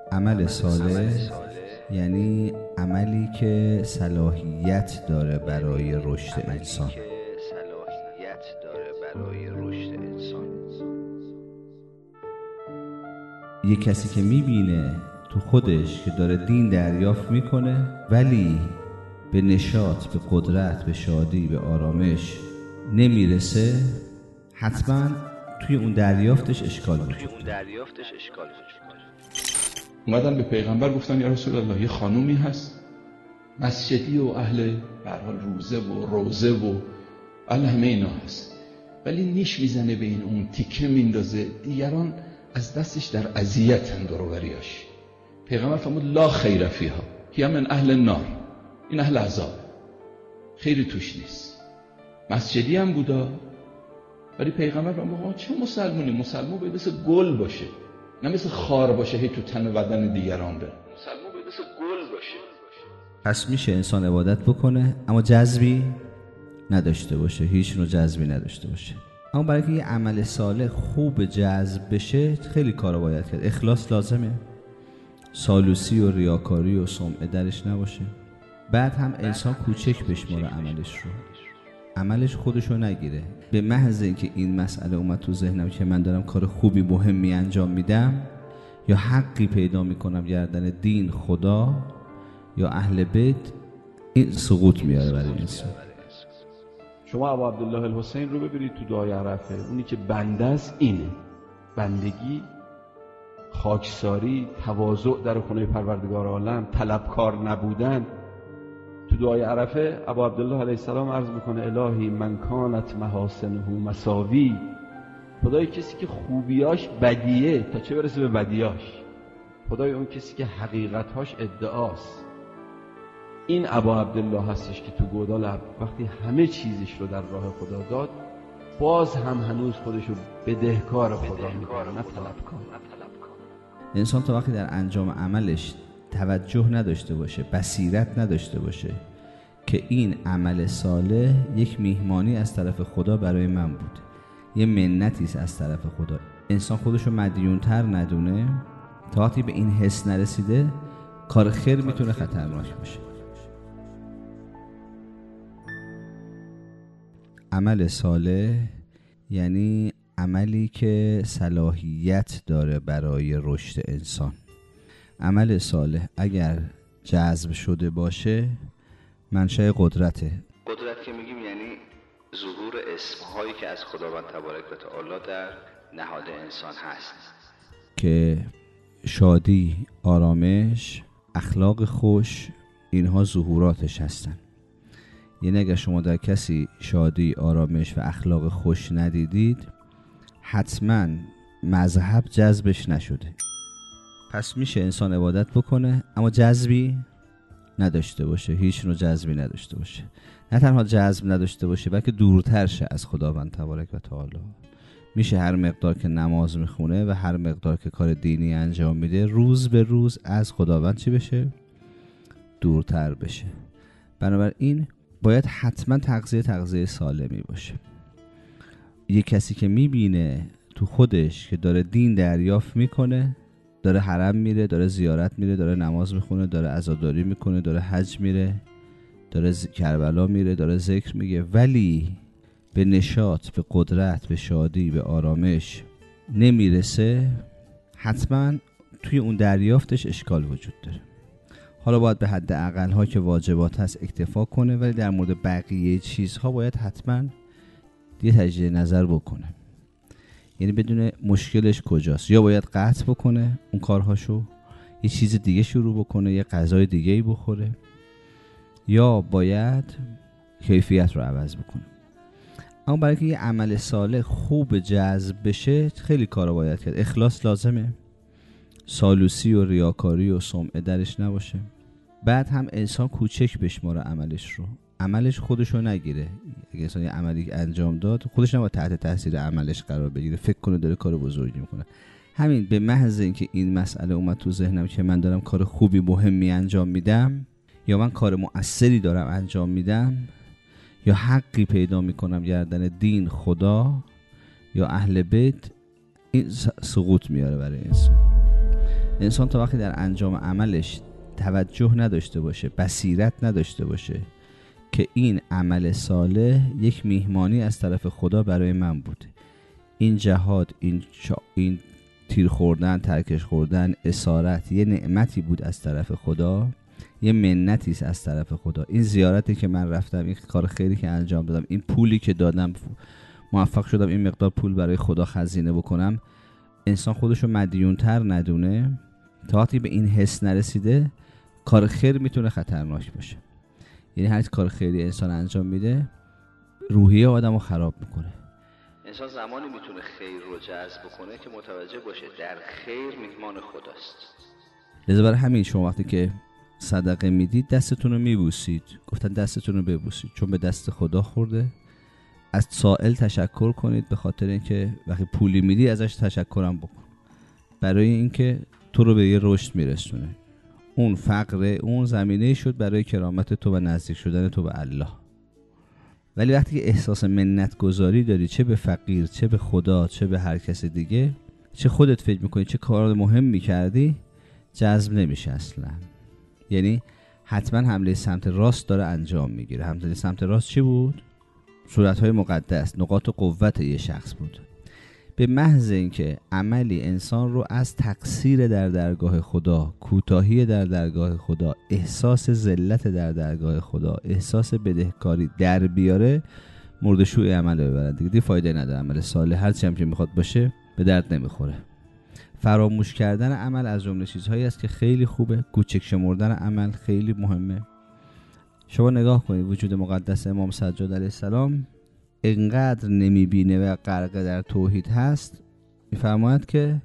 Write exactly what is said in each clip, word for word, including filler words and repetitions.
عمل صالح یعنی عملی که صلاحیت داره برای رشد انسان. یه کسی که میبینه تو خودش که داره دین دریافت میکنه ولی به نشاط، به قدرت، به شادی، به آرامش نمیرسه، حتما توی اون دریافتش اشکال وجود داره. اومدن به پیغمبر گفتن یا رسول الله، یه خانومی هست مسجدی و اهل به هر حال روزه و روزه و اهل همه اینا هست، ولی نیش میزنه به این اون، تیکه میندازه، دیگران از دستش در اذیتن دوروبریاش. پیغمبر فرمود لا خیر فیها، هی من اهل النار، این اهل عذاب، خیری توش نیست. مسجدی هم بودا، ولی پیغمبر فرمود چه مسلمونی؟ مسلمون باید مثل گل باشه، نه مثل خار باشه هی تو تن و بدن دیگران بره. مسلمون باید مثل گل باشه. پس میشه انسان عبادت بکنه اما جذبی نداشته باشه، هیچ نوع جذبی نداشته باشه. اما برای که یه عمل صالح خوب جذب بشه خیلی کارا باید کرد. اخلاص لازمه، سالوسی و ریاکاری و سمعه درش نباشه. بعد هم انسان کوچک بشماره عملش رو، عملش خودشو نگیره. به محض اینکه این مسئله اومد تو ذهنم که من دارم کار خوبی مهمی انجام میدم یا حقی پیدا میکنم گردن دین، خدا یا اهل بیت، این سقوط میاره برای انسان. شما ابو عبدالله الحسین رو ببینید تو دعای عرفه، اونی که بنده است اینه، بندگی، خاکساری، تواضع در خونه پروردگار عالم، طلبکار نبودن. تو دعای عرفه ابو عبدالله علیه السلام عرض میکنه الهی من کانت محاسنه مساوی، خدای کسی که خوبیاش بدیه تا چه برسه به بدیاش، خدای اون کسی که حقیقتاش ادعاست. این ابو عبدالله هستش که تو گودال وقتی همه چیزش رو در راه خدا داد باز هم هنوز خودش رو بدهکار خدا میکنه، نه طلبکار. انسان تا وقتی در انجام عملش توجه نداشته باشه، بصیرت نداشته باشه که این عمل صالح یک میهمانی از طرف خدا برای من بود، یه منتی است از طرف خدا، انسان خودش رو مدیونتر ندونه، تا وقتی به این حس نرسیده کار خیر میتونه خطرناک باشه. عمل صالح یعنی عملی که صلاحیت داره برای رشد انسان. عمل صالح اگر جذب شده باشه منشأ قدرته. قدرت که میگیم یعنی ظهور اسمهایی که از خداوند تبارک و تعالی در نهاد انسان هست، که شادی، آرامش، اخلاق خوش، اینها ظهوراتش هستن. یعنی اگر شما در کسی شادی، آرامش و اخلاق خوش ندیدید حتما مذهب جذبش نشده. پس میشه انسان عبادت بکنه اما جذبی نداشته باشه، هیچ نوع جذبی نداشته باشه. نه تنها جذب نداشته باشه بلکه دورتر شه از خداوند تبارک و تعالی. میشه هر مقدار که نماز میخونه و هر مقدار که کار دینی انجام میده روز به روز از خداوند چی بشه؟ دورتر بشه. بنابراین باید حتما تغذیه تغذیه سالمی باشه. یه کسی که میبینه تو خودش که داره دین دریافت میکنه، داره حرم میره، داره زیارت میره، داره نماز میخونه، داره عزاداری میکنه، داره حج میره، داره کربلا میره، داره ذکر میگه، ولی به نشاط، به قدرت، به شادی، به آرامش نمیرسه، حتما توی اون دریافتش اشکال وجود داره. حالا باید به حد اقل ها که واجبات هست اکتفا کنه، ولی در مورد بقیه چیزها باید حتما یه تجدید نظر بکنه. یعنی بدون مشکلش کجاست، یا باید قطع بکنه اون کارهاشو، یه چیز دیگه شروع بکنه، یه غذای دیگه‌ای بخوره، یا باید کیفیت رو عوض بکنه. اما برای که یه عمل صالح خوب جذب بشه خیلی کارا باید کرد. اخلاص لازمه، سالوسی و ریاکاری و سمعه درش نباشه. بعد هم انسان کوچک بشماره عملش رو، عملش خودشو نگیره. اگه انسان یه عملی انجام داد خودش نباید تحت تاثیر عملش قرار بگیره، فکر کنه داره کار بزرگی میکنه. همین به محض اینکه این مسئله اومد تو ذهنم که من دارم کار خوبی مهمی انجام میدم یا من کار مؤثری دارم انجام میدم یا حقی پیدا میکنم گردن دین، خدا یا اهل بیت، این سقوط میاره برای انسان. انسان تا وقتی در انجام عملش توجه نداشته باشه، بصیرت نداشته باشه که این عمل صالح یک میهمانی از طرف خدا برای من بوده، این جهاد، این چا... این تیر خوردن، ترکش خوردن، اسارت یه نعمتی بود از طرف خدا، یه منتی است از طرف خدا، این زیارتی که من رفتم، این کار خیری که انجام دادم، این پولی که دادم، موفق شدم این مقدار پول برای خدا خزینه بکنم، انسان خودشو مدیون‌تر ندونه، تا وقتی به این حس نرسیده کار خیر میتونه خطرناک باشه. یعنی هر کار خیری انسان انجام میده روحیه آدمو خراب میکنه. انسان زمانی میتونه خیر رو جذب کنه که متوجه باشه در خیر میهمان خداست. لذا برای همین شما وقتی که صدقه میدید دستتون رو میبوسید، گفتن دستتون رو ببوسید چون به دست خدا خورده. از سائل تشکر کنید به خاطر اینکه وقتی پولی میدی ازش تشکرم بکن، برای اینکه تو رو به یه رشد میرسونه. اون فقر اون زمینه شد برای کرامت تو و نزدیک شدن تو به الله. ولی وقتی که احساس منت گذاری داری، چه به فقیر، چه به خدا، چه به هر کس دیگه، چه خودت فکر میکنی چه کار مهم میکردی، جذب نمیشه اصلا. یعنی حتما حمله سمت راست داره انجام میگیره. حمله سمت راست چی بود؟ صورتهای مقدس، نقاط قوت یه شخص بود. به محض اینکه عملی انسان رو از تقصیر در درگاه خدا، کوتاهی در درگاه خدا، احساس ذلت در درگاه خدا، احساس بدهکاری در بیاره، مردشوی عمل ببرن دیگه. دی فایده نداره. عمل صالح هر چی هم که میخواد باشه به درد نمیخوره. فراموش کردن عمل از جمله چیزهایی است که خیلی خوبه. کوچک شمردن عمل خیلی مهمه. شما نگاه کنید وجود مقدس امام سجاد علیه السلام اینقدر نمیبینه و غرق در توحید هست، میفرماید که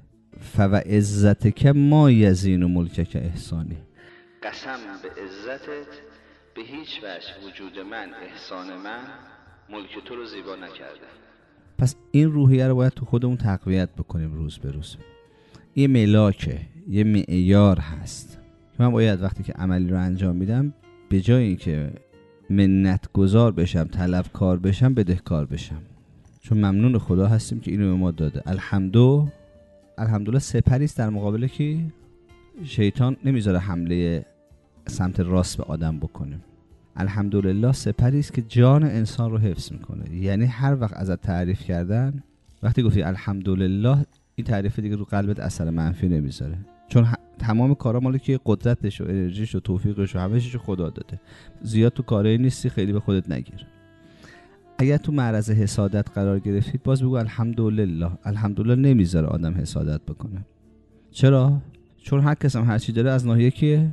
فوعزتک ما یزین و ملکک احسانی، قسم به عزتت به هیچ وجه وجود من، احسان من ملک تو رو زیبا نکرده. پس این روحیه رو باید تو خودمون تقویت بکنیم روز به روز. یه ملاکه، یه معیار هست که من باید وقتی که عملی رو انجام میدم به جای اینکه منت گذار بشم، طلبکار بشم، بدهکار بشم. چون ممنون خدا هستیم که اینو به ما داده. الحمدو الحمدلله سپری است در مقابل که شیطان نمیذاره حمله سمت راست به آدم بکنه. الحمدلله سپری است که جان انسان رو حفظ میکنه. یعنی هر وقت ازت تعریف کردن، وقتی گفتی الحمدلله، این تعریف دیگه رو قلبت اثر منفی نمیذاره، چون تمام کارا مال که قدرتش و انرژیش و توفیقش و همه چیزو خدا داده. زیاد تو کاری نیستی، خیلی به خودت نگیر. اگر تو معرض حسادت قرار گرفتید باز بگو الحمدلله. الحمدلله نمیذاره آدم حسادت بکنه. چرا؟ چون هر کس هم هر چی داره از ناحیه که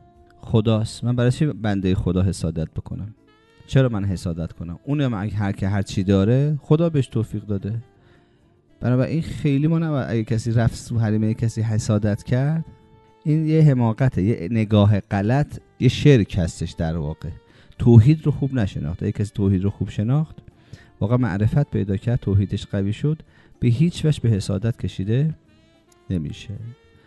خداست. من برای چی بنده خدا حسادت بکنم؟ چرا من حسادت کنم؟ اونم هر که هر چی داره خدا بهش توفیق داده. بنابراین خیلی ما نباید اگه کسی رفت تو حریم کسی حسادت کرد، این یه حماقته، یه نگاه غلط، یه شرک هستش در واقع. توحید رو خوب نشناخت. اگه کسی توحید رو خوب شناخت، واقعا معرفت پیدا کرد، توحیدش قوی شد، به هیچ وجه به حسادت کشیده نمیشه.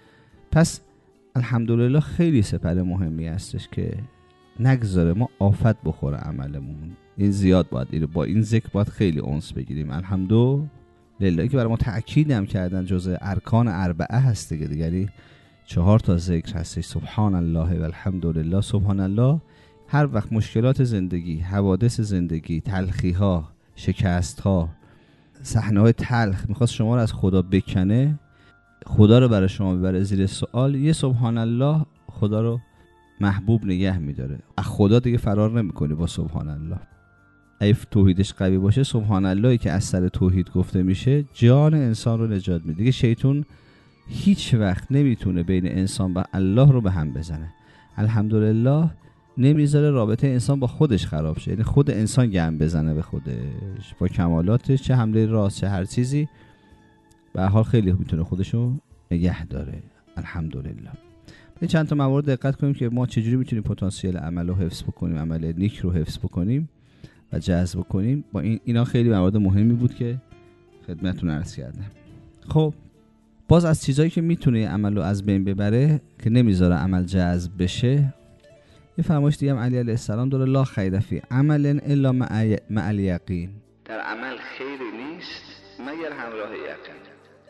پس الحمدلله خیلی سپر مهمی هستش که نگذاره ما آفت بخوره عملمون. این زیاد باید با این ذکر باید خیلی انس بگیریم. الحمدلله که برای ما تأکید هم کردن جزء ارکان اربعه هست دیگه. دیگری چهار تا ذکر هستش: سبحان الله و الحمدلله. سبحان الله هر وقت مشکلات زندگی، حوادث زندگی، تلخی ها، شکست ها، صحنه های تلخ میخواست شما رو از خدا بکنه، خدا رو برای شما ببره زیر سوال، یه سبحان الله خدا رو محبوب نگه میداره. از خدا دیگه فرار نمیکنی با سبحان الله. اگه توحیدش قوی باشه، سبحان اللهی که از سر توحید گفته میشه جان انسان رو نجات میده. دیگه شیطان هیچ وقت نمیتونه بین انسان و الله رو به هم بزنه. الحمدلله نمیذاره رابطه انسان با خودش خراب شه. یعنی خود انسان گم بزنه به خودش با کمالاتش، چه حمله راست چه هر چیزی، به هر حال خیلی میتونه خودشو نگه داره. الحمدلله. این چند تا موارد دقت کنیم که ما چجوری میتونیم پتانسیل عمل رو حفظ بکنیم، عمل نیک رو حفظ بکنیم و جذب کنیم. با این اینا خیلی موارد مهمی بود که خدمتتون عرض کردم. خب باز از چیزایی که میتونه عمل رو از بین ببره که نمیذاره عمل جذب بشه، یه فرمایش دیگه هم علی علیه السلام داره: لا خیر فی عمل الا مع الیقین. در عمل خیری نیست مگر همراه یقین.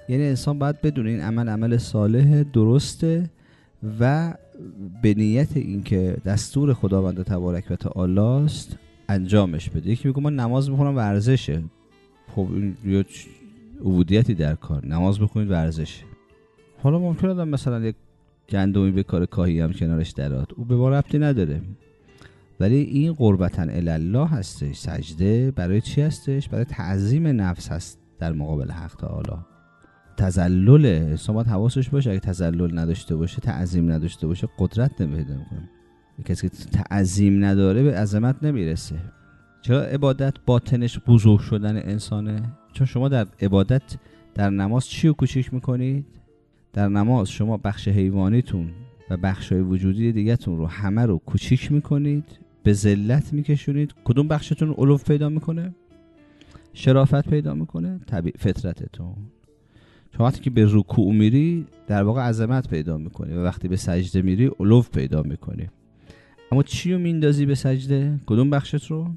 یعنی انسان باید بدونه این عمل عمل صالح درسته و به نیت این که دستور خداوند تبارک و تعالی است انجامش بده. یکی میگه من نماز میخونم ورزشه، خب این یا عبودیتی در کار، نماز بخونید ورزشه. حالا ممکنه آدم مثلا یک گندمی به کار کاهی هم کنارش درات، او به ما ربطی نداره، ولی این قربتاً الله هستش. سجده برای چی هستش؟ برای تعظیم نفس هست در مقابل حق تعالی. تذلل انسان باید حواسش باشه، اگه تذلل نداشته باشه، تعظیم نداشته باشه، قدرت نمیده میکنه. کسی که تعظیم نداره به عظمت نمیرسه. چرا عبادت باطنش بزرگ شدن انسانه؟ چون شما در عبادت در نماز چی رو کوچیک میکنید؟ در نماز شما بخش حیوانیتون و بخشای وجودی دیگه‌تون رو همه رو کوچیک میکنید، به ذلت میکشونید. کدوم بخشتون علو پیدا میکنه؟ شرافت پیدا میکنه؟ طبیعی فطرتتون. شما وقتی که به رکوع میری در واقع عظمت پیدا میکنی و وقتی به سجده میری علو پیدا میکنی. اما چی رو میندازی به سجده؟ کدوم بخشت رو؟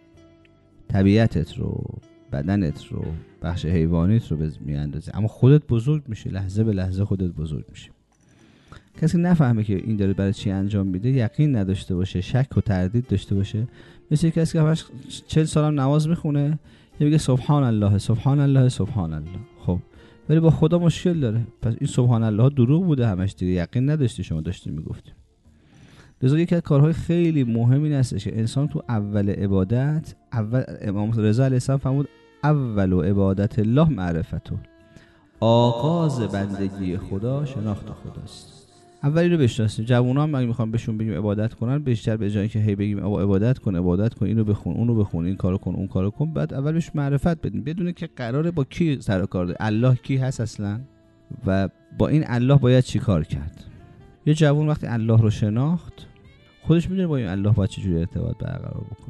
طبیعتت رو، بدنت رو، بخش حیوانیت رو میاندازی. اما خودت بزرگ میشی، لحظه به لحظه خودت بزرگ میشی. کسی نفهمه که این داره برای چی انجام میده، یقین نداشته باشه، شک و تردید داشته باشه، مثل کسی که همش چهل سالم نماز میخونه یا میگه سبحان الله سبحان الله سبحان الله، خب ولی با خدا مشکل داره. پس این سبحان الله دروغ بوده همش دیگه، یقین نداشتی شما داشتی میگفتی. لذا یکی از کارهای خیلی مهم این هستش که انسان تو اول عبادت، اول امام رضا علیه السلام فرمود اول عبادت الله معرفته، آغاز بندگی خدا شناخت خداست. اولی رو بشناسیم. جوونا هم اگه میخوام بهشون بگیم عبادت کنن، بیشتر به جای که هی بگیم آقا عبادت کن عبادت کن، اینو بخون اونو بخون، این کارو کن اون کارو کن، بعد اول بهش معرفت بدیم، بدونه که قراره با کی سر و کار داره، الله کی هست اصلا و با این الله باید چی کار کرد. یه جوون وقتی الله رو شناخت خودش میدونه با این الله باید چه جوری ارتباط برقرار بکنه.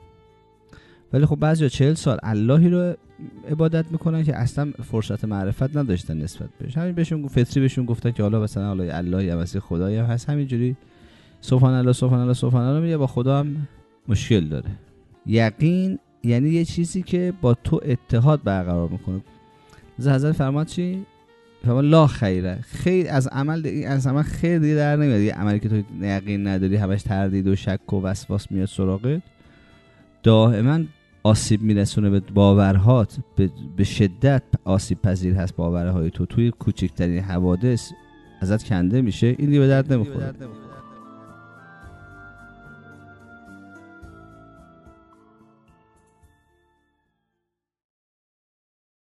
ولی خب بعضیا چهل سال اللهی رو عبادت میکنن که اصلا فرصت معرفت نداشتن نسبت بهش. همین بهشون فطری بهشون گفتن که حالا مثلا الله الله یا مسیح خدایی هم هست، همینجوری سبحان الله سبحان الله سبحان الله میگه، با خدا هم مشکل داره. یقین یعنی یه چیزی که با تو اتحاد برقرار میکنه. حضرت فرماد چی؟ فرماد لا خیره، خیر از عمل دیگه، از عمل خیر دیگه در نمیاد. یه عملی که تو یقین نداری، همش تردید و شک و وسواس میاد سراغت، دائما آسیب میرسونه به باورهات، به شدت آسیب پذیر هست باورهای تو، توی کوچکترین حوادث ازت کنده میشه، این دیگه به درد نمیخوره.